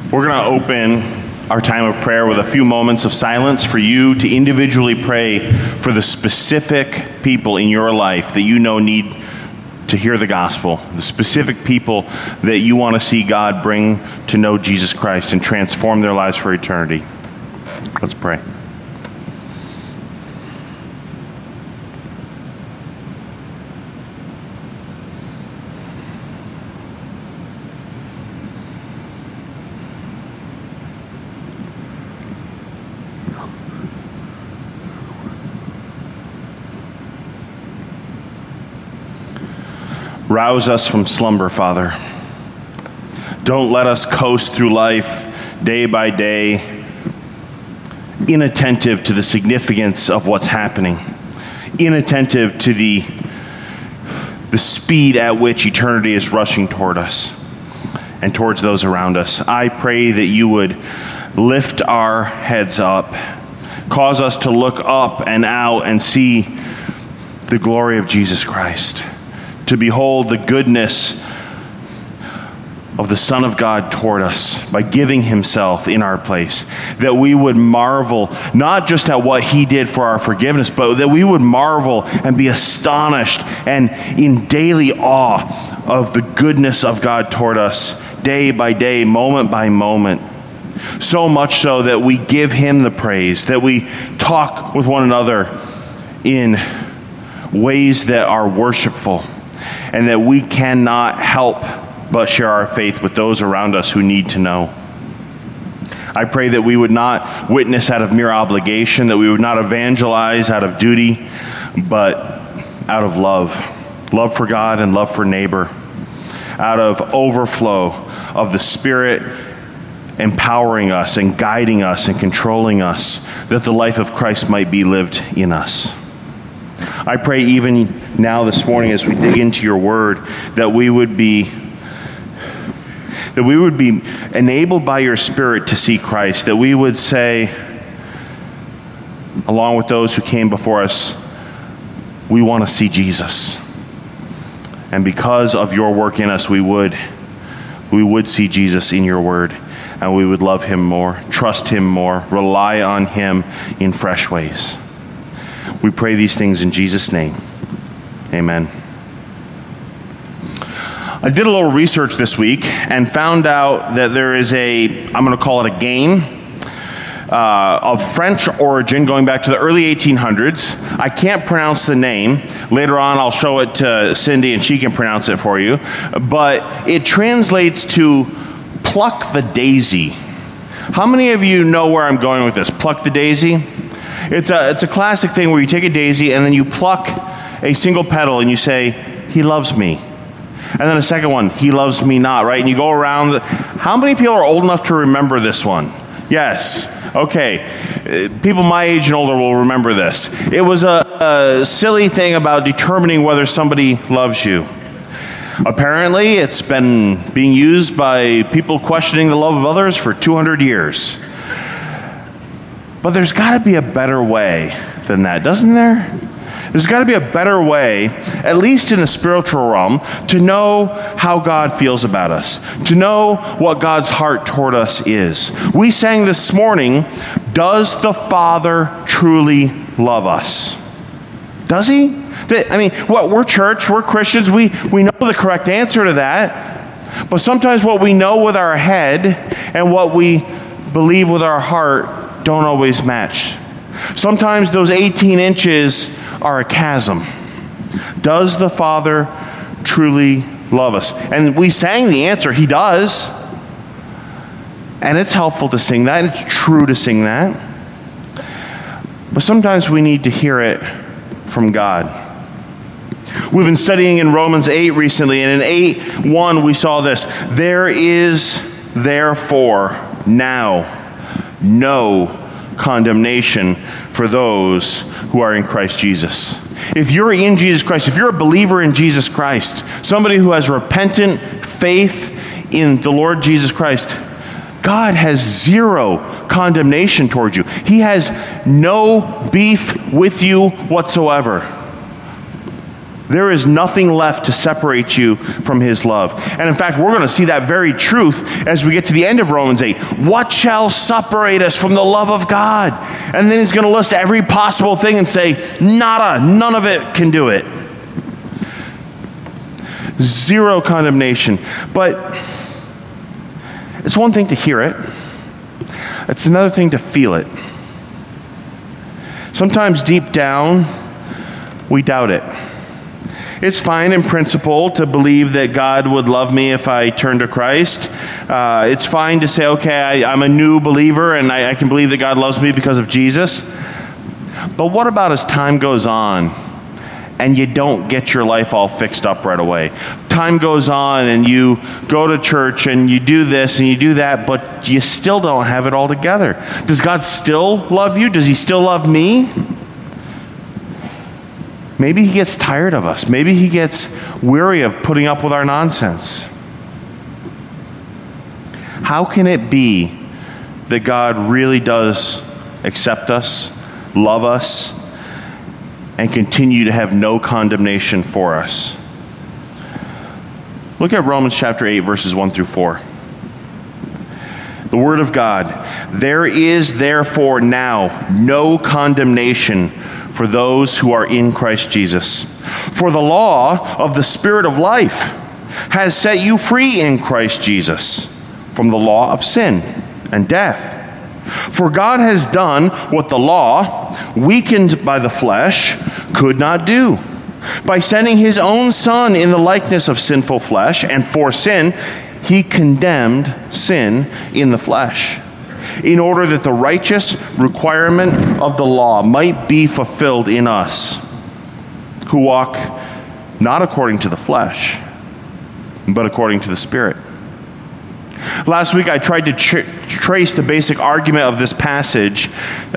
We're going to open our time of prayer with a few moments of silence for you to individually pray for the specific people in your life that you know need to hear the gospel, the specific people that you want to see God bring to know Jesus Christ and transform their lives for eternity. Let's pray. Rouse us from slumber, Father. Don't let us coast through life day by day, inattentive to the significance of what's happening, inattentive to the speed at which eternity is rushing toward us and towards those around us. I pray that you would lift our heads up, cause us to look up and out and see the glory of Jesus Christ, to behold the goodness of the Son of God toward us by giving himself in our place, that we would marvel not just at what he did for our forgiveness, but that we would marvel and be astonished and in daily awe of the goodness of God toward us day by day, moment by moment. So much so that we give him the praise, that we talk with one another in ways that are worshipful, and that we cannot help but share our faith with those around us who need to know. I pray that we would not witness out of mere obligation, that we would not evangelize out of duty, but out of love. Love for God and love for neighbor. Out of overflow of the Spirit empowering us and guiding us and controlling us, that the life of Christ might be lived in us. I pray even now this morning as we dig into your word that we would be enabled by your Spirit to see Christ, that we would say, along with those who came before us, we want to see Jesus. And because of your work in us, we would see Jesus in your word, and we would love him more, trust him more, rely on him in fresh ways. We pray these things in Jesus' name. Amen. I did a little research this week and found out that there is I'm going to call it a game of French origin going back to the early 1800s. I can't pronounce the name. Later on, I'll show it to Cindy and she can pronounce it for you. But it translates to pluck the daisy. How many of you know where I'm going with this? Pluck the daisy? It's a classic thing where you take a daisy and then you pluck a single petal and you say, he loves me. And then a second one, he loves me not, right? And you go around. How many people are old enough to remember this one? Yes. Okay. People my age and older will remember this. It was a silly thing about determining whether somebody loves you. Apparently, it's been being used by people questioning the love of others for 200 years. But there's got to be a better way than that, doesn't there? There's got to be a better way, at least in the spiritual realm, to know how God feels about us, to know what God's heart toward us is. We sang this morning, does the Father truly love us? Does he? I mean, we're church, we're Christians, we know the correct answer to that. But sometimes what we know with our head and what we believe with our heart don't always match. Sometimes those 18 inches are a chasm. Does the Father truly love us? And we sang the answer, he does. And it's helpful to sing that. It's true to sing that. But sometimes we need to hear it from God. We've been studying in Romans 8 recently, and in 8:1 we saw this. There is therefore now no condemnation for those who are in Christ Jesus. If you're in Jesus Christ, if you're a believer in Jesus Christ, somebody who has repentant faith in the Lord Jesus Christ, God has zero condemnation toward you. He has no beef with you whatsoever. There is nothing left to separate you from his love. And in fact, we're going to see that very truth as we get to the end of Romans 8. What shall separate us from the love of God? And then he's going to list every possible thing and say, nada, none of it can do it. Zero condemnation. But it's one thing to hear it. It's another thing to feel it. Sometimes deep down, we doubt it. It's fine in principle to believe that God would love me if I turn to Christ. It's fine to say, okay, I'm a new believer and I can believe that God loves me because of Jesus. But what about as time goes on and you don't get your life all fixed up right away? Time goes on and you go to church and you do this and you do that, but you still don't have it all together. Does God still love you? Does he still love me? Maybe he gets tired of us. Maybe he gets weary of putting up with our nonsense. How can it be that God really does accept us, love us, and continue to have no condemnation for us? Look at Romans chapter 8, verses 1 through 4. The Word of God. There is therefore now no condemnation for those who are in Christ Jesus. For the law of the Spirit of life has set you free in Christ Jesus from the law of sin and death. For God has done what the law, weakened by the flesh, could not do. By sending his own Son in the likeness of sinful flesh, and for sin, he condemned sin in the flesh, in order that the righteous requirement of the law might be fulfilled in us, who walk not according to the flesh, but according to the Spirit. Last week I tried to trace the basic argument of this passage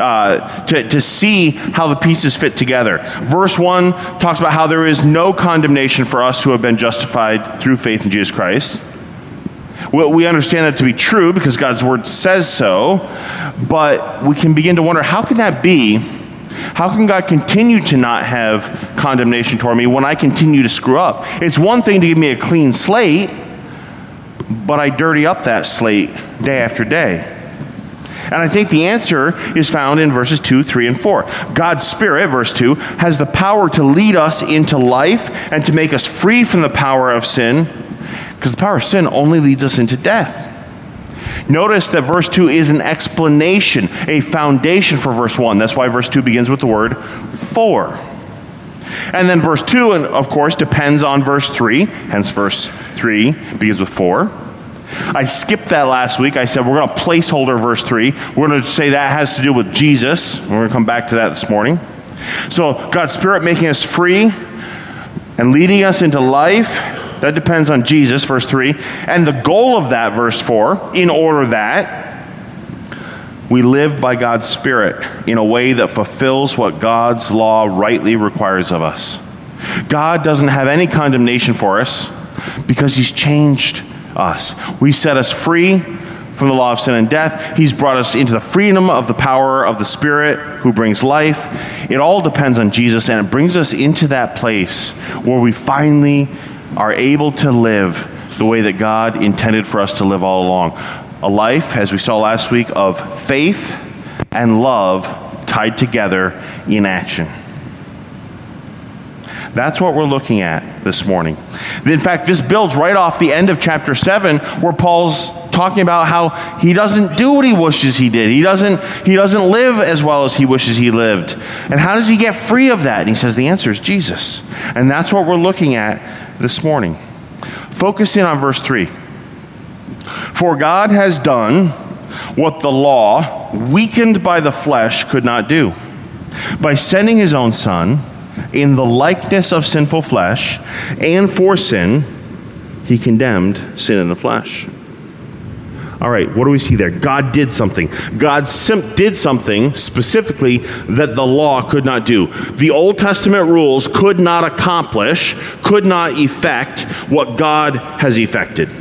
to see how the pieces fit together. Verse 1 talks about how there is no condemnation for us who have been justified through faith in Jesus Christ. We understand that to be true because God's word says so, but we can begin to wonder, how can that be? How can God continue to not have condemnation toward me when I continue to screw up? It's one thing to give me a clean slate, but I dirty up that slate day after day. And I think the answer is found in verses 2, 3, and 4. God's Spirit, verse 2, has the power to lead us into life and to make us free from the power of sin, because the power of sin only leads us into death. Notice that verse 2 is an explanation, a foundation for verse 1. That's why verse 2 begins with the word for. And then verse 2, of course, depends on verse 3. Hence verse 3 begins with for. I skipped that last week. I said we're going to placeholder verse 3. We're going to say that has to do with Jesus. We're going to come back to that this morning. So God's Spirit making us free and leading us into life, that depends on Jesus, verse 3. And the goal of that, verse 4, in order that we live by God's Spirit in a way that fulfills what God's law rightly requires of us. God doesn't have any condemnation for us because he's changed us. We set us free from the law of sin and death. He's brought us into the freedom of the power of the Spirit who brings life. It all depends on Jesus, and it brings us into that place where we finally are able to live the way that God intended for us to live all along. A life, as we saw last week, of faith and love tied together in action. That's what we're looking at this morning. In fact, this builds right off the end of chapter 7, where Paul's talking about how he doesn't do what he wishes he did. He doesn't live as well as he wishes he lived. And how does he get free of that? And he says the answer is Jesus. And that's what we're looking at this morning. Focus in on verse 3. For God has done what the law, weakened by the flesh, could not do. By sending his own Son in the likeness of sinful flesh, and for sin, he condemned sin in the flesh. All right, what do we see there? God did something. God did something specifically that the law could not do. The Old Testament rules could not accomplish, could not effect what God has effected.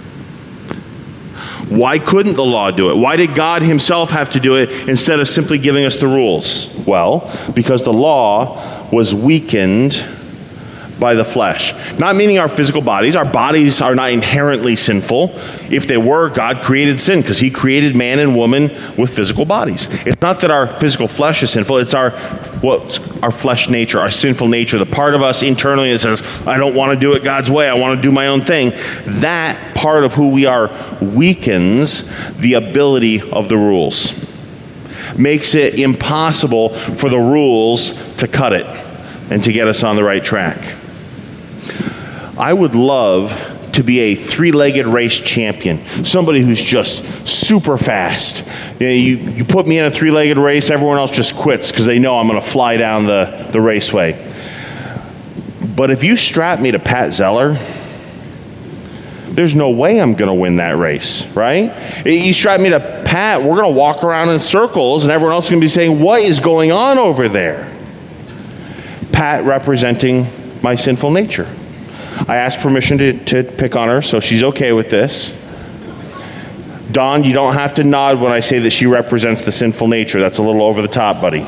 Why couldn't the law do it? Why did God himself have to do it instead of simply giving us the rules? Well, because the law was weakened by the flesh. Not meaning our physical bodies. Our bodies are not inherently sinful. If they were, God created sin because he created man and woman with physical bodies. It's not that our physical flesh is sinful. It's our flesh nature, our sinful nature, the part of us internally that says, I don't want to do it God's way. I want to do my own thing. That part of who we are weakens the ability of the rules. Makes it impossible for the rules to cut it and to get us on the right track. I would love to be a three-legged race champion, somebody who's just super fast. You put me in a three-legged race, everyone else just quits because they know I'm going to fly down the raceway. But if you strap me to Pat Zeller, there's no way I'm going to win that race, right? You strap me to Pat, we're going to walk around in circles, and everyone else is going to be saying, what is going on over there? Pat representing my sinful nature. I asked permission to pick on her, so she's okay with this. Don, you don't have to nod when I say that she represents the sinful nature. That's a little over the top, buddy.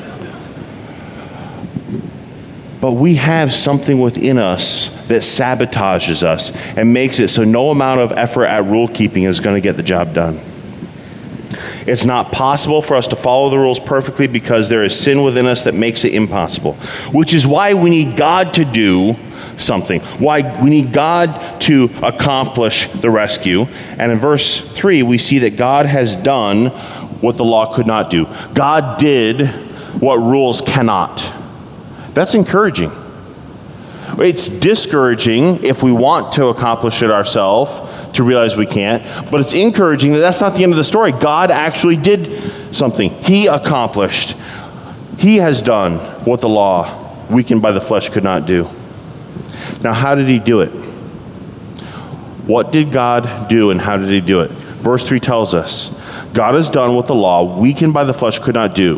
But we have something within us that sabotages us and makes it so no amount of effort at rule keeping is going to get the job done. It's not possible for us to follow the rules perfectly because there is sin within us that makes it impossible, which is why we need God to do something, why we need God to accomplish the rescue. And in verse 3, we see that God has done what the law could not do. God did what rules cannot. That's encouraging. It's discouraging if we want to accomplish it ourselves, to realize we can't, but it's encouraging that that's not the end of the story. God actually did something. He accomplished. He has done what the law, weakened by the flesh, could not do. Now, how did he do it? What did God do and how did he do it? Verse 3 tells us, God has done what the law, weakened by the flesh, could not do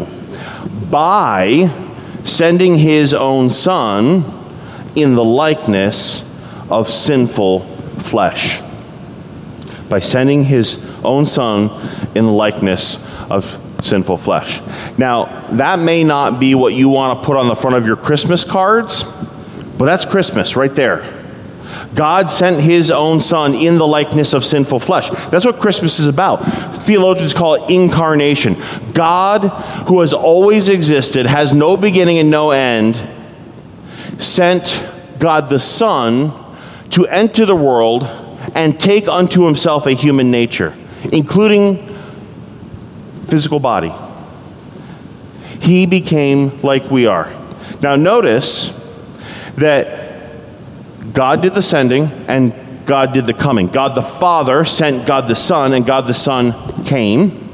by sending his own Son in the likeness of sinful flesh. By sending his own Son in the likeness of sinful flesh. Now, that may not be what you want to put on the front of your Christmas cards, but that's Christmas right there. God sent his own Son in the likeness of sinful flesh. That's what Christmas is about. Theologians call it incarnation. God, who has always existed, has no beginning and no end, sent God the Son to enter the world and take unto himself a human nature, including physical body. He became like we are. Now notice that God did the sending and God did the coming. God the Father sent God the Son, and God the Son came.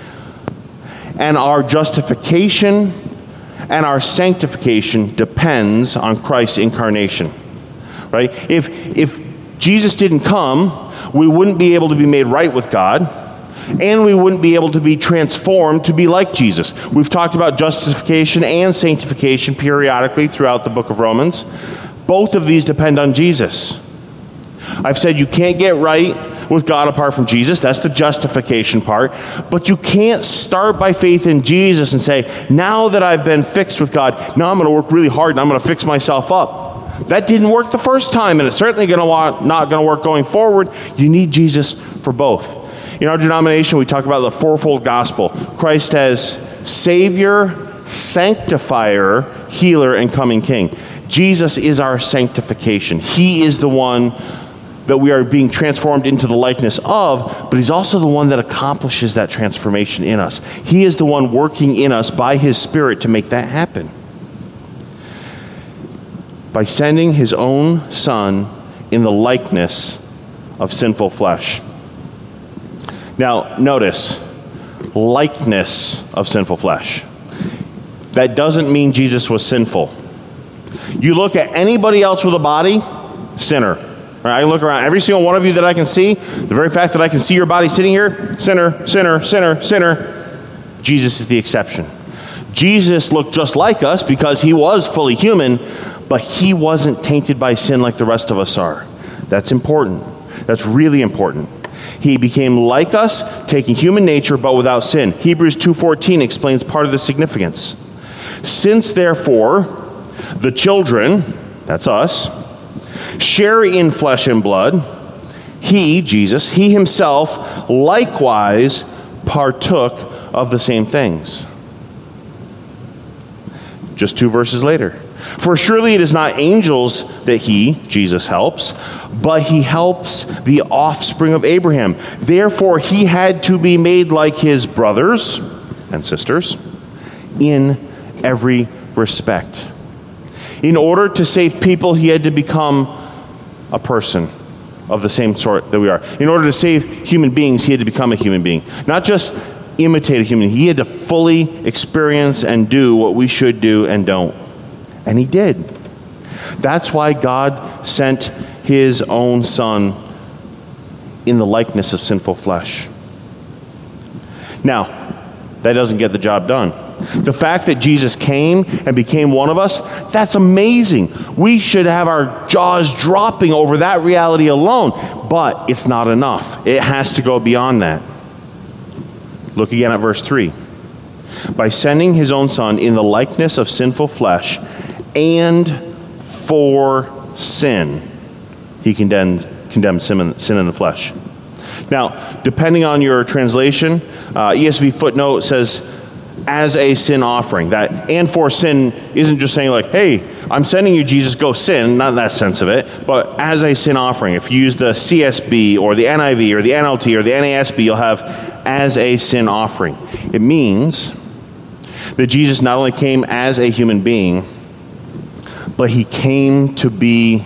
And our justification and our sanctification depends on Christ's incarnation. Right? If Jesus didn't come, we wouldn't be able to be made right with God, and we wouldn't be able to be transformed to be like Jesus. We've talked about justification and sanctification periodically throughout the book of Romans. Both of these depend on Jesus. I've said you can't get right with God apart from Jesus. That's the justification part. But you can't start by faith in Jesus and say, now that I've been fixed with God, now I'm going to work really hard and I'm going to fix myself up. That didn't work the first time, and it's certainly not going to work going forward. You need Jesus for both. In our denomination, we talk about the fourfold gospel. Christ as Savior, Sanctifier, Healer, and Coming King. Jesus is our sanctification. He is the one that we are being transformed into the likeness of, but he's also the one that accomplishes that transformation in us. He is the one working in us by his Spirit to make that happen. By sending his own Son in the likeness of sinful flesh. Now, notice, likeness of sinful flesh. That doesn't mean Jesus was sinful. You look at anybody else with a body, sinner. Right? I look around, every single one of you that I can see, the very fact that I can see your body sitting here, sinner, sinner, sinner, sinner. Jesus is the exception. Jesus looked just like us because he was fully human, but he wasn't tainted by sin like the rest of us are. That's important. That's really important. He became like us, taking human nature, but without sin. Hebrews 2:14 explains part of the significance. Since, therefore, the children, that's us, share in flesh and blood, he, Jesus, he himself likewise partook of the same things. Just 2 verses later. For surely it is not angels that he, Jesus, helps, but he helps the offspring of Abraham. Therefore, he had to be made like his brothers and sisters in every respect. In order to save people, he had to become a person of the same sort that we are. In order to save human beings, he had to become a human being. Not just imitate a human. He had to fully experience and do what we should do and don't. And he did. That's why God sent his own son in the likeness of sinful flesh. Now, that doesn't get the job done. The fact that Jesus came and became one of us, that's amazing. We should have our jaws dropping over that reality alone. But it's not enough. It has to go beyond that. Look again at verse 3. By sending his own son in the likeness of sinful flesh and for sin, he condemned sin in the flesh. Now, depending on your translation, ESV footnote says, as a sin offering. That and for sin isn't just saying like, hey, I'm sending you Jesus, go sin, not in that sense of it, but as a sin offering. If you use the CSB or the NIV or the NLT or the NASB, you'll have as a sin offering. It means that Jesus not only came as a human being, but he came to be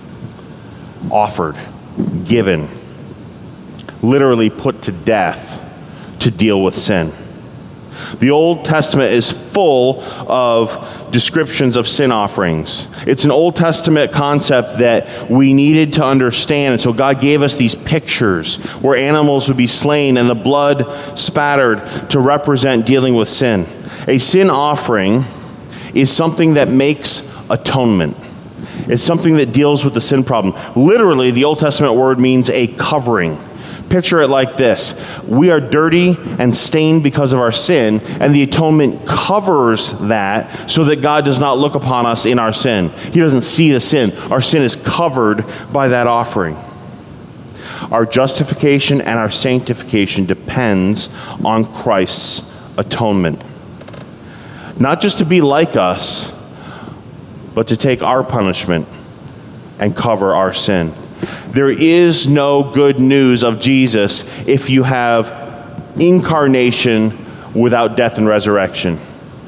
offered, given, literally put to death to deal with sin. The Old Testament is full of descriptions of sin offerings. It's an Old Testament concept that we needed to understand. And so God gave us these pictures where animals would be slain and the blood spattered to represent dealing with sin. A sin offering is something that makes atonement. It's something that deals with the sin problem. Literally, the Old Testament word means a covering. Picture it like this. We are dirty and stained because of our sin, and the atonement covers that so that God does not look upon us in our sin. He doesn't see the sin. Our sin is covered by that offering. Our justification and our sanctification depends on Christ's atonement. Not just to be like us, but to take our punishment and cover our sin. There is no good news of Jesus if you have incarnation without death and resurrection.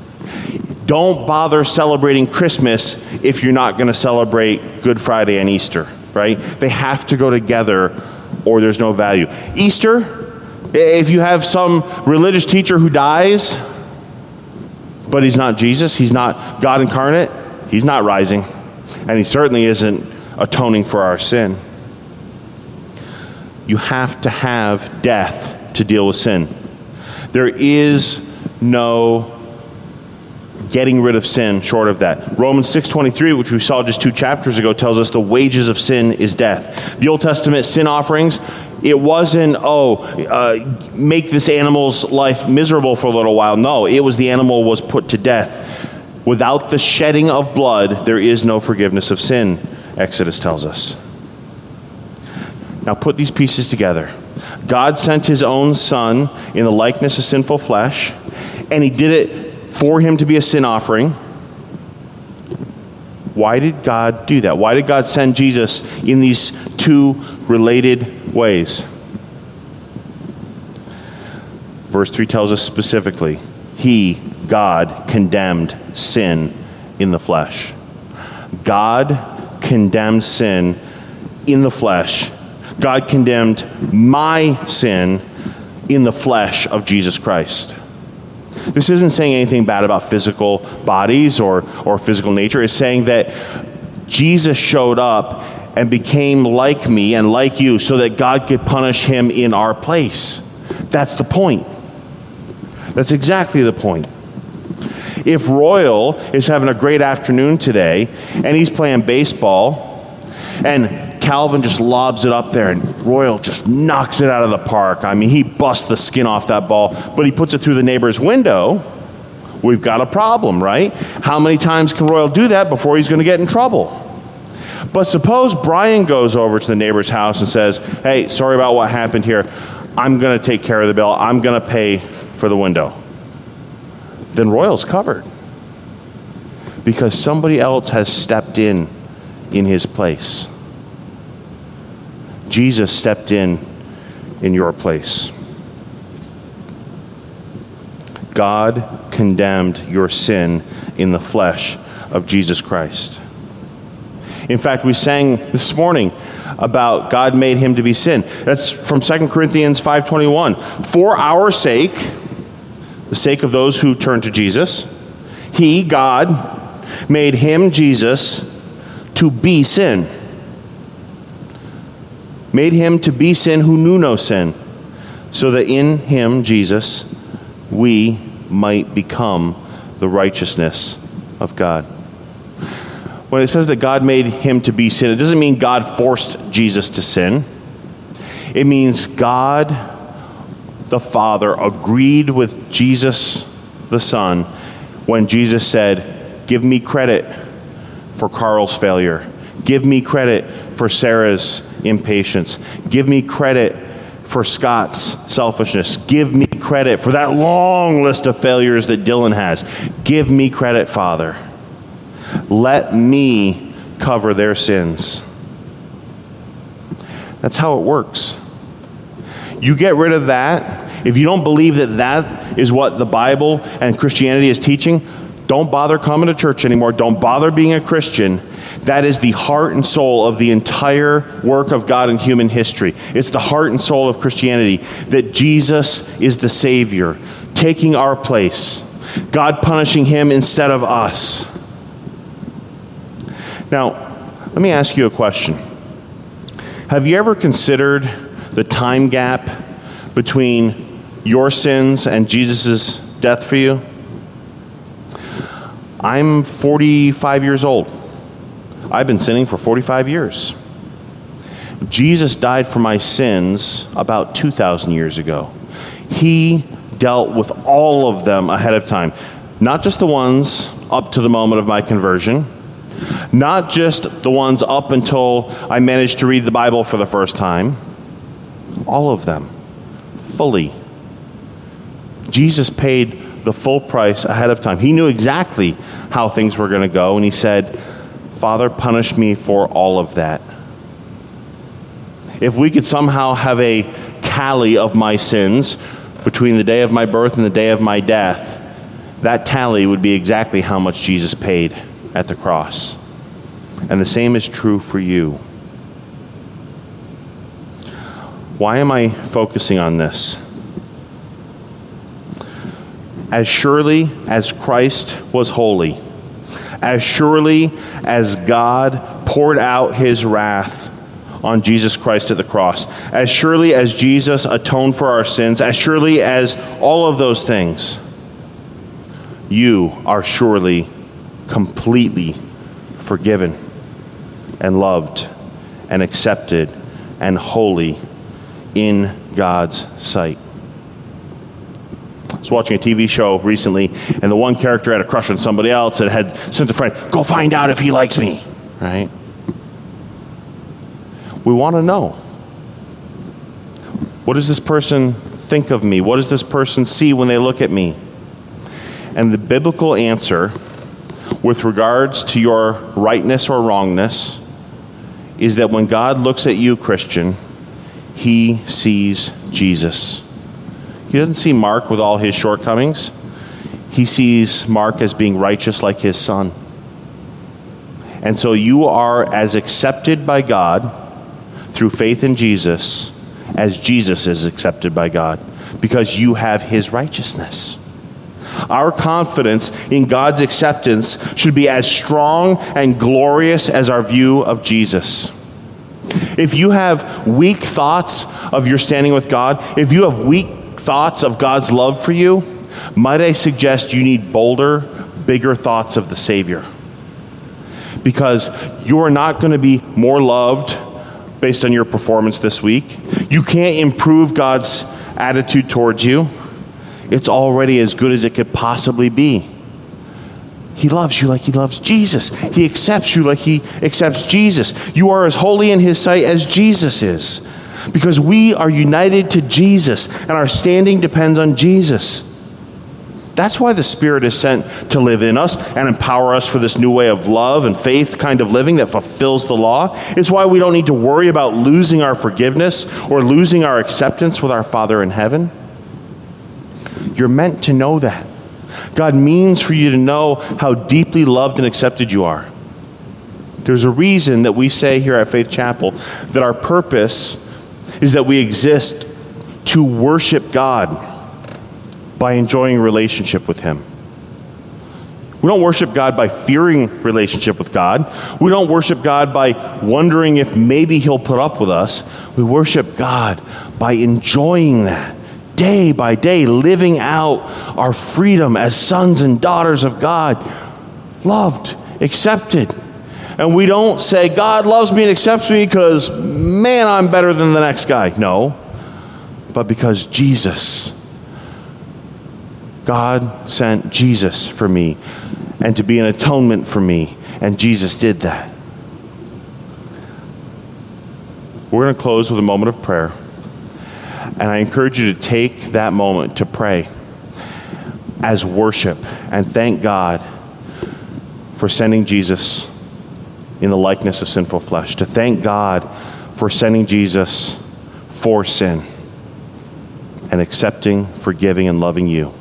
Don't bother celebrating Christmas if you're not going to celebrate Good Friday and Easter, right? They have to go together or there's no value. Easter, if you have some religious teacher who dies, but he's not Jesus, he's not God incarnate, he's not rising, and he certainly isn't atoning for our sin. You have to have death to deal with sin. There is no getting rid of sin short of that. Romans 6:23, which we saw just 2 chapters ago, tells us the wages of sin is death. The Old Testament sin offerings, it wasn't, make this animal's life miserable for a little while. No, it was the animal was put to death. Without the shedding of blood, there is no forgiveness of sin, Exodus tells us. Now put these pieces together. God sent his own son in the likeness of sinful flesh, and he did it for him to be a sin offering. Why did God do that? Why did God send Jesus in these 2 related ways? Verse 3 tells us specifically, he, God, condemned sin in the flesh. God condemned sin in the flesh. God condemned my sin in the flesh of Jesus Christ. This isn't saying anything bad about physical bodies or physical nature. It's saying that Jesus showed up and became like me and like you so that God could punish him in our place. That's the point. That's exactly the point. If Royal is having a great afternoon today and he's playing baseball and Calvin just lobs it up there and Royal just knocks it out of the park. I mean, he busts the skin off that ball, but he puts it through the neighbor's window. We've got a problem, right? How many times can Royal do that before he's going to get in trouble? But suppose Brian goes over to the neighbor's house and says, hey, sorry about what happened here. I'm going to take care of the bill. I'm going to pay for the window. Then Royal's covered because somebody else has stepped in his place. Jesus stepped in your place. God condemned your sin in the flesh of Jesus Christ. In fact, we sang this morning about God made him to be sin. That's from 2 Corinthians 5:21. For our sake, the sake of those who turn to Jesus, he, God, made him, Jesus, to be sin. Made him to be sin who knew no sin, so that in him, Jesus, we might become the righteousness of God. When it says that God made him to be sin, it doesn't mean God forced Jesus to sin. It means God, the Father, agreed with Jesus, the Son, when Jesus said, give me credit for Carl's failure. Give me credit for Sarah's impatience. Give me credit for Scott's selfishness. Give me credit for that long list of failures that Dylan has. Give me credit, Father. Let me cover their sins. That's how it works. You get rid of that. If you don't believe that that is what the Bible and Christianity is teaching, don't bother coming to church anymore. Don't bother being a Christian. That is the heart and soul of the entire work of God in human history. It's the heart and soul of Christianity, that Jesus is the Savior, taking our place. God punishing him instead of us. Now, let me ask you a question. Have you ever considered the time gap between your sins and Jesus' death for you? I'm 45 years old. I've been sinning for 45 years. Jesus died for my sins about 2,000 years ago. He dealt with all of them ahead of time. Not just the ones up to the moment of my conversion. Not just the ones up until I managed to read the Bible for the first time. All of them. Fully. Jesus paid the full price ahead of time. He knew exactly how things were going to go, and he said, Father, punish me for all of that. If we could somehow have a tally of my sins between the day of my birth and the day of my death, that tally would be exactly how much Jesus paid at the cross. And the same is true for you. Why am I focusing on this? As surely as Christ was holy, as surely as God poured out his wrath on Jesus Christ at the cross, as surely as Jesus atoned for our sins, as surely as all of those things, you are surely completely forgiven and loved and accepted and holy in God's sight. I was watching a TV show recently, and the one character had a crush on somebody else and had sent a friend, go find out if he likes me, right? We want to know. What does this person think of me? What does this person see when they look at me? And the biblical answer with regards to your rightness or wrongness is that when God looks at you, Christian, he sees Jesus. He doesn't see Mark with all his shortcomings. He sees Mark as being righteous like his son. And so you are as accepted by God through faith in Jesus as Jesus is accepted by God, because you have his righteousness. Our confidence in God's acceptance should be as strong and glorious as our view of Jesus. If you have weak thoughts of your standing with God, if you have weak thoughts of God's love for you, might I suggest you need bolder, bigger thoughts of the Savior. Because you are not going to be more loved based on your performance this week. You can't improve God's attitude towards you. It's already as good as it could possibly be. He loves you like he loves Jesus. He accepts you like he accepts Jesus. You are as holy in his sight as Jesus is, because we are united to Jesus and our standing depends on Jesus. That's why the Spirit is sent to live in us and empower us for this new way of love and faith kind of living that fulfills the law. It's why we don't need to worry about losing our forgiveness or losing our acceptance with our Father in heaven. You're meant to know that. God means for you to know how deeply loved and accepted you are. There's a reason that we say here at Faith Chapel that our purpose is that we exist to worship God by enjoying a relationship with him. We don't worship God by fearing relationship with God. We don't worship God by wondering if maybe he'll put up with us. We worship God by enjoying that day by day, living out our freedom as sons and daughters of God, loved, accepted. And we don't say, God loves me and accepts me because, man, I'm better than the next guy. No, but because Jesus, God sent Jesus for me and to be an atonement for me, and Jesus did that. We're going to close with a moment of prayer, and I encourage you to take that moment to pray as worship and thank God for sending Jesus in the likeness of sinful flesh, to thank God for sending Jesus for sin and accepting, forgiving, and loving you.